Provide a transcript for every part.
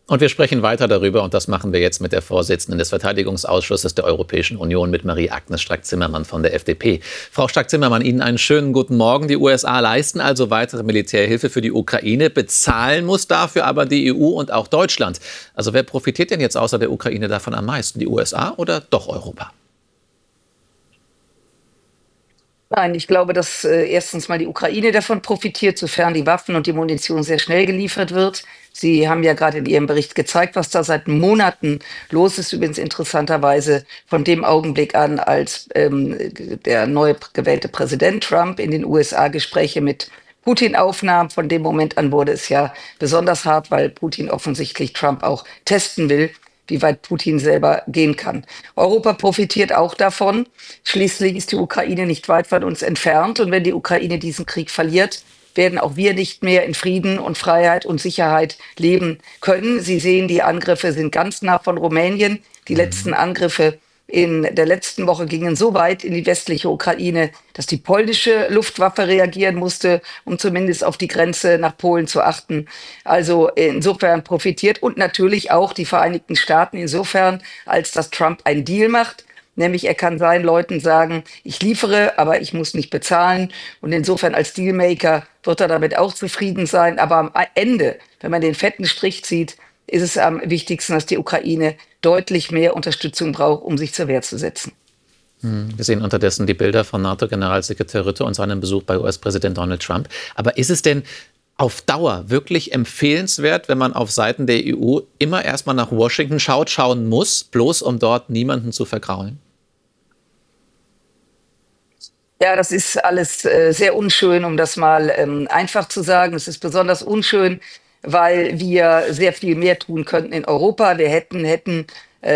Und wir sprechen weiter darüber, und das machen wir jetzt mit der Vorsitzenden des Verteidigungsausschusses der Europäischen Union, mit Marie-Agnes Strack-Zimmermann von der FDP. Frau Strack-Zimmermann, Ihnen einen schönen guten Morgen. Die USA leisten also weitere Militärhilfe für die Ukraine. Bezahlen muss dafür aber die EU und auch Deutschland. Also wer profitiert denn jetzt außer der Ukraine davon am meisten? Die USA oder doch Europa? Nein, ich glaube, dass erstens mal die Ukraine davon profitiert, sofern die Waffen und die Munition sehr schnell geliefert wird. Sie haben ja gerade in Ihrem Bericht gezeigt, was da seit Monaten los ist, übrigens interessanterweise von dem Augenblick an, als der neu gewählte Präsident Trump in den USA Gespräche mit Putin aufnahm. Von dem Moment an wurde es ja besonders hart, weil Putin offensichtlich Trump auch testen will, wie weit Putin selber gehen kann. Europa profitiert auch davon. Schließlich ist die Ukraine nicht weit von uns entfernt. Und wenn die Ukraine diesen Krieg verliert, werden auch wir nicht mehr in Frieden und Freiheit und Sicherheit leben können. Sie sehen, die Angriffe sind ganz nah von Rumänien. Die letzten Angriffe in der letzten Woche gingen so weit in die westliche Ukraine, dass die polnische Luftwaffe reagieren musste, um zumindest auf die Grenze nach Polen zu achten. Also insofern profitiert und natürlich auch die Vereinigten Staaten insofern, als dass Trump einen Deal macht. Nämlich er kann seinen Leuten sagen, ich liefere, aber ich muss nicht bezahlen. Und insofern als Dealmaker wird er damit auch zufrieden sein. Aber am Ende, wenn man den fetten Strich zieht, ist es am wichtigsten, dass die Ukraine deutlich mehr Unterstützung braucht, um sich zur Wehr zu setzen. Wir sehen unterdessen die Bilder von NATO-Generalsekretär Rutte und seinem Besuch bei US-Präsident Donald Trump. Aber ist es denn auf Dauer wirklich empfehlenswert, wenn man auf Seiten der EU immer erstmal nach Washington schauen muss, bloß um dort niemanden zu vergraulen? Ja, das ist alles sehr unschön, um das mal einfach zu sagen. Es ist besonders unschön, weil wir sehr viel mehr tun könnten in Europa. Wir hätten,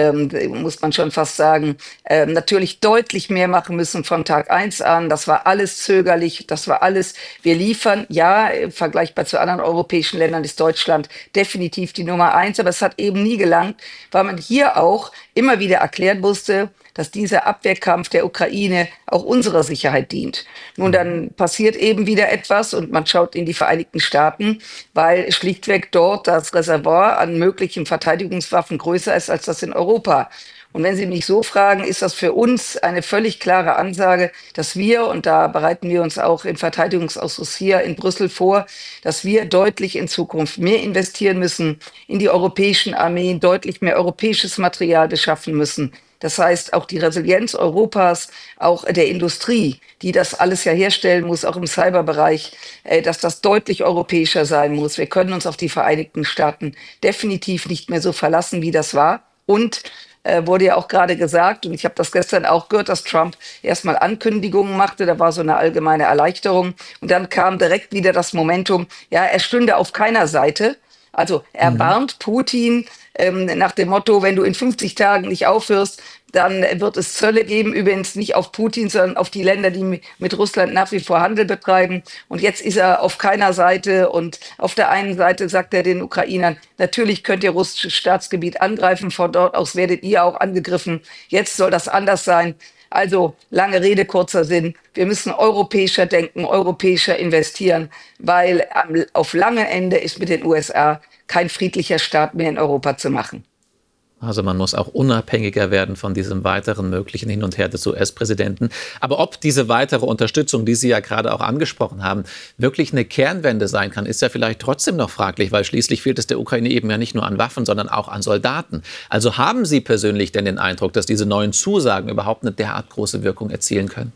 muss man schon fast sagen, natürlich deutlich mehr machen müssen von Tag eins an. Das war alles zögerlich, das war alles, wir liefern. Ja, vergleichbar zu anderen europäischen Ländern ist Deutschland definitiv die Nummer eins, aber es hat eben nie gelangt, weil man hier auch immer wieder erklären musste, dass dieser Abwehrkampf der Ukraine auch unserer Sicherheit dient. Nun, dann passiert eben wieder etwas und man schaut in die Vereinigten Staaten, weil schlichtweg dort das Reservoir an möglichen Verteidigungswaffen größer ist als das in Europa. Und wenn Sie mich so fragen, ist das für uns eine völlig klare Ansage, dass wir, und da bereiten wir uns auch im Verteidigungsausschuss hier in Brüssel vor, dass wir deutlich in Zukunft mehr investieren müssen in die europäischen Armeen, deutlich mehr europäisches Material beschaffen müssen. Das heißt, auch die Resilienz Europas, auch der Industrie, die das alles ja herstellen muss, auch im Cyberbereich, dass das deutlich europäischer sein muss. Wir können uns auf die Vereinigten Staaten definitiv nicht mehr so verlassen, wie das war. Und wurde ja auch gerade gesagt, und ich habe das gestern auch gehört, dass Trump erstmal Ankündigungen machte, da war so eine allgemeine Erleichterung. Und dann kam direkt wieder das Momentum, ja, er stünde auf keiner Seite. Also er warnt Putin nach dem Motto, wenn du in 50 Tagen nicht aufhörst, dann wird es Zölle geben, übrigens nicht auf Putin, sondern auf die Länder, die mit Russland nach wie vor Handel betreiben. Und jetzt ist er auf keiner Seite. Und auf der einen Seite sagt er den Ukrainern, natürlich könnt ihr russisches Staatsgebiet angreifen, von dort aus werdet ihr auch angegriffen. Jetzt soll das anders sein. Also lange Rede, kurzer Sinn. Wir müssen europäischer denken, europäischer investieren, weil auf lange Ende ist mit den USA kein friedlicher Staat mehr in Europa zu machen. Also man muss auch unabhängiger werden von diesem weiteren möglichen Hin und Her des US-Präsidenten. Aber ob diese weitere Unterstützung, die Sie ja gerade auch angesprochen haben, wirklich eine Kehrtwende sein kann, ist ja vielleicht trotzdem noch fraglich, weil schließlich fehlt es der Ukraine eben ja nicht nur an Waffen, sondern auch an Soldaten. Also haben Sie persönlich denn den Eindruck, dass diese neuen Zusagen überhaupt eine derart große Wirkung erzielen können?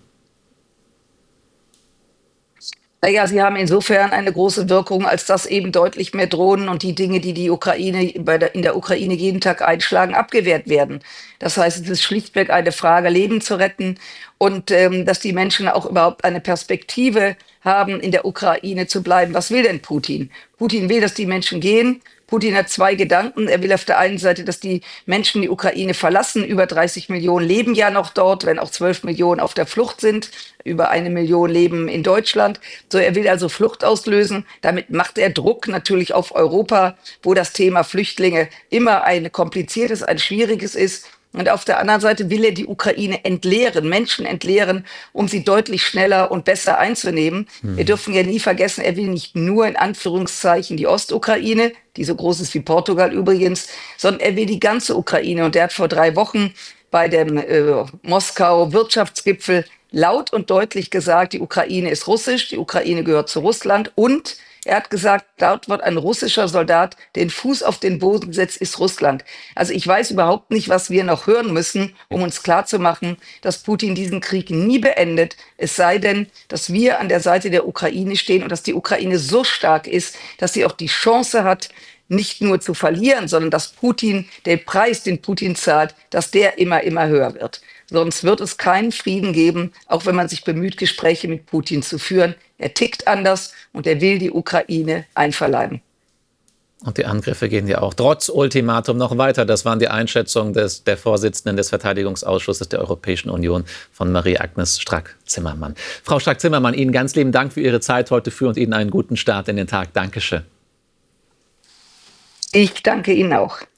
Naja, sie haben insofern eine große Wirkung, als dass eben deutlich mehr Drohnen und die Dinge, die die Ukraine in der Ukraine jeden Tag einschlagen, abgewehrt werden. Das heißt, es ist schlichtweg eine Frage, Leben zu retten und dass die Menschen auch überhaupt eine Perspektive haben, in der Ukraine zu bleiben. Was will denn Putin? Putin will, dass die Menschen gehen. Putin hat zwei Gedanken. Er will auf der einen Seite, dass die Menschen die Ukraine verlassen. Über 30 Millionen leben ja noch dort, wenn auch 12 Millionen auf der Flucht sind. Über 1 Million leben in Deutschland. So, er will also Flucht auslösen. Damit macht er Druck natürlich auf Europa, wo das Thema Flüchtlinge immer ein kompliziertes, ein schwieriges ist. Und auf der anderen Seite will er die Ukraine entleeren, Menschen entleeren, um sie deutlich schneller und besser einzunehmen. Wir dürfen ja nie vergessen, er will nicht nur in Anführungszeichen die Ostukraine, die so groß ist wie Portugal übrigens, sondern er will die ganze Ukraine. Und er hat vor 3 Wochen bei dem Moskau-Wirtschaftsgipfel laut und deutlich gesagt, die Ukraine ist russisch, die Ukraine gehört zu Russland und er hat gesagt, dort wird ein russischer Soldat den Fuß auf den Boden setzt, ist Russland. Also ich weiß überhaupt nicht, was wir noch hören müssen, um uns klarzumachen, dass Putin diesen Krieg nie beendet. Es sei denn, dass wir an der Seite der Ukraine stehen und dass die Ukraine so stark ist, dass sie auch die Chance hat, nicht nur zu verlieren, sondern dass Putin, der Preis, den Putin zahlt, dass der immer höher wird. Sonst wird es keinen Frieden geben, auch wenn man sich bemüht, Gespräche mit Putin zu führen. Er tickt anders und er will die Ukraine einverleiben. Und die Angriffe gehen ja auch trotz Ultimatum noch weiter. Das waren die Einschätzungen der Vorsitzenden des Verteidigungsausschusses der Europäischen Union von Marie-Agnes Strack-Zimmermann. Frau Strack-Zimmermann, Ihnen ganz lieben Dank für Ihre Zeit heute früh und Ihnen einen guten Start in den Tag. Dankeschön. Ich danke Ihnen auch.